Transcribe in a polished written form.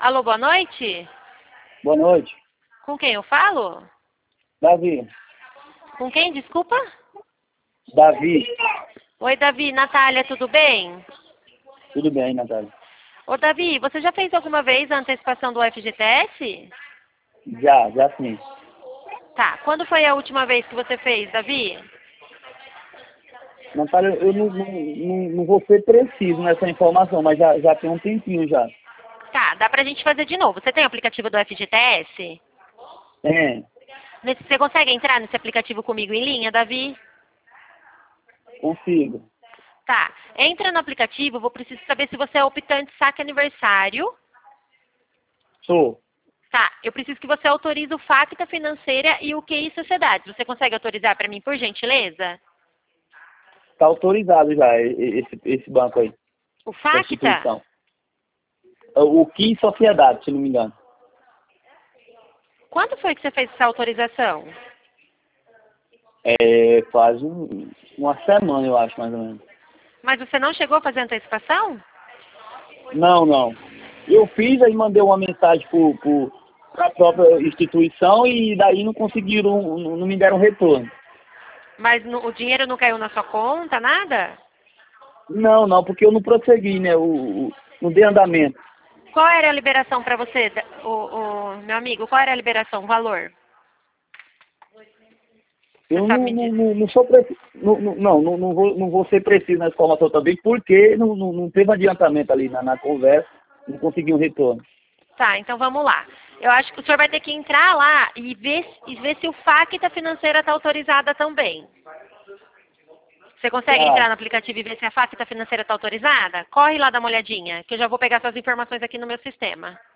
Alô, boa noite? Boa noite. Com quem eu falo? Davi. Com quem, desculpa? Davi. Oi, Davi. Natália, tudo bem? Tudo bem, Natália? Ô, Davi, você já fez alguma vez a antecipação do FGTS? Já sim. Tá. Quando foi a última vez que você fez, Davi? Natália, eu não vou ser preciso nessa informação, mas já tem um tempinho já. Tá, dá pra gente fazer de novo. Você tem o aplicativo do FGTS? É, Você consegue entrar nesse aplicativo comigo em linha, Davi? consigo. Tá. Entra no aplicativo, vou precisar saber se você é optante saque aniversário. Sou. Tá, eu preciso que você autorize o FACTA Financeira e o QI Sociedades. Você consegue autorizar para mim, por gentileza? Está autorizado já esse banco aí, O essa FACTA? instituição. O KI Sociedade, se não me engano. Quando foi que você fez essa autorização? É quase uma semana, eu acho, mais ou menos. Mas você não chegou a fazer antecipação? Não. Eu fiz, aí mandei uma mensagem para a própria instituição e daí não conseguiram, não me deram retorno. Mas o dinheiro não caiu na sua conta, nada? Não, porque eu não prossegui, né? Não dei andamento. Qual era a liberação para você, meu amigo? Qual era a liberação, o valor? Você Eu sabe me dizer? não sou preciso. Não vou ser preciso nessa informação também, porque não teve adiantamento ali na conversa, não consegui um retorno. Tá, então vamos lá. Eu acho que o senhor vai ter que entrar lá e ver se o FACTA Financeira está autorizada também. Você consegue Tá, entrar no aplicativo e ver se a FACTA Financeira está autorizada? Corre lá, dá uma olhadinha, que eu já vou pegar suas informações aqui no meu sistema.